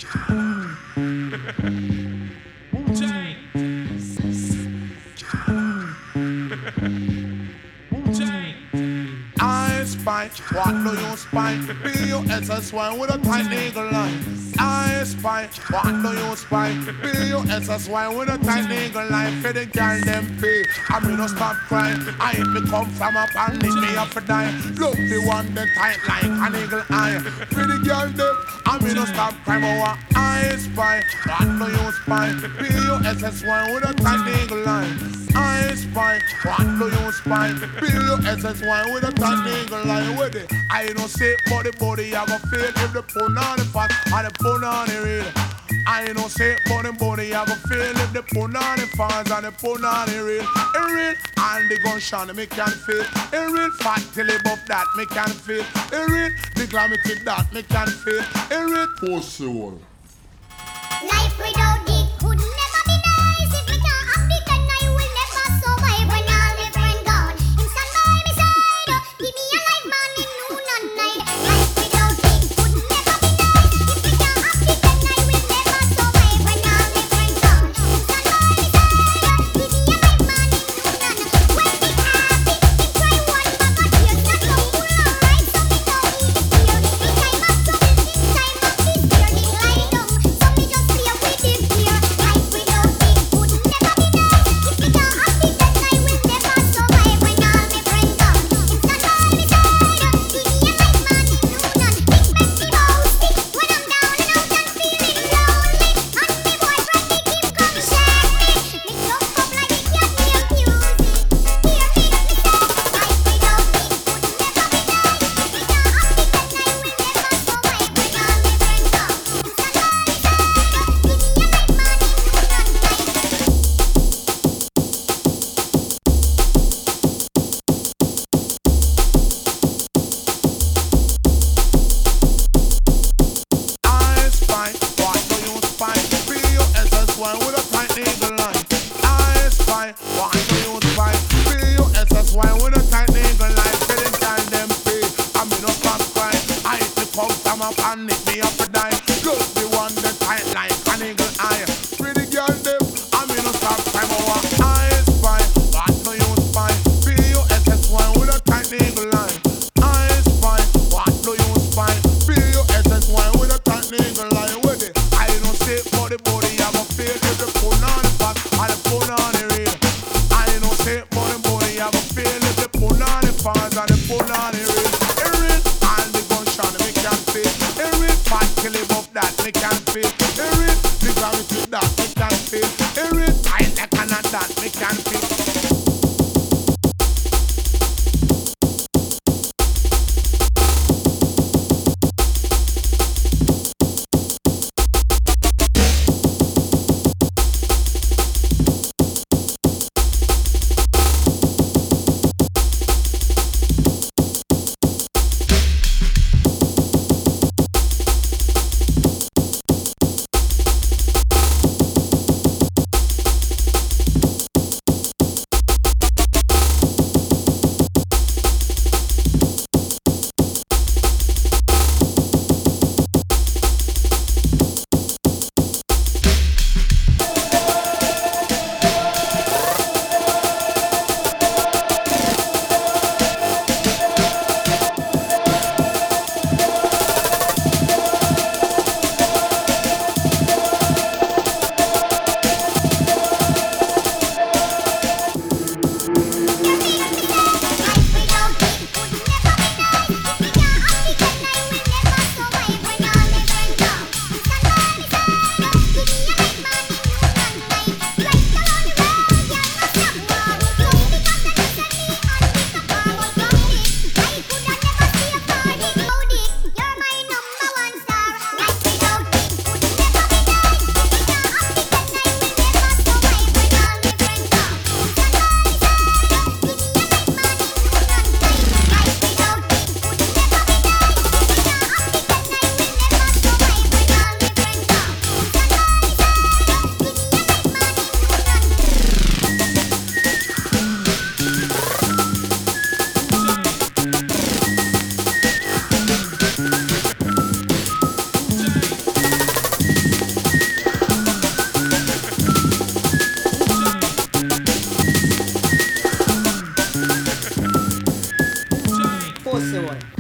Wu-Tang. Wu-Tang. I spy, what do you spy? B-U-S-S-Y with a tight eagle eye. I spy, what do you spy? B-U-S-S-Y with a tight eagle eye. For the girl them pay, I mean no stop crying. I ain't me come from up and leave me up for die. Look the one that tight like an eagle eye. For the girl them, I mean no stop crying. But what I spy, what do you spy? B-U-S-S-Y with a tight eagle eye. I spy, what do you spy? B-U-S-S-Y with a tight eagle line with it. I don't say for the body have a feel if the put on the fat and the put on the real. I don't say for the body have a feel if the put on the fans and the put on the real. A real and the gunshot me can feel. A real fat till above that me can feel. A real the glamity that me can feel. A real pussy one. Life without it could never be nice. If we can't have it, then I will never survive. When all my friend gone, him stand by my side. Give me a life, man, in noon and night. Life without it could never be nice. If we can't have it, then I will never survive. When all my friend gone, him stand by my side. Give me a life, man, in noon and night. When it happy, him try one bag of tears. Not no full of rice, so me no eat fear. In time of trouble, in time of despair, him lie down, so me just play with him here. Life without it could never be nice. If we can't have it, then I will never survive. When all my friends gone, him stand by my side. Give me a life, man, in noon and big Betty boasting. When I'm down and out and feeling lonely, and me boyfriend he keep come share me. Me jump up like the cat named Pusey. Hear me, me say, life without it could never be nice. If we can't have it, then I will never survive. When all my friends gone, him stand by my side. Give me a life, man, in noon and night. I spy, what do you spy? B-U-S-S-Y with a tight eagle line. I spy, what do you spy? B-U-S-S-Y with a tight eagle line. Feeling time them pay, I mean no stop crying. I hit the come from up and nick me up to die. Look the one that tight like an eagle eye. Pretty girl them, I mean no stop crying. But what I spy, what do you spy? B-U-S-S-Y with a tight eagle line. I spy, what do you spy? B-U-S-S-Y with a tight eagle line with it. I don't say for the body have a feel if the put on the fat and the put on the real. I don't say for the body have a feel if the put on the fans and the put on the real. A real and the gunshot me can feel. A real fat kill above that me can feel. A real the gravity that me can feel. A real I like that me can feel. pussy one.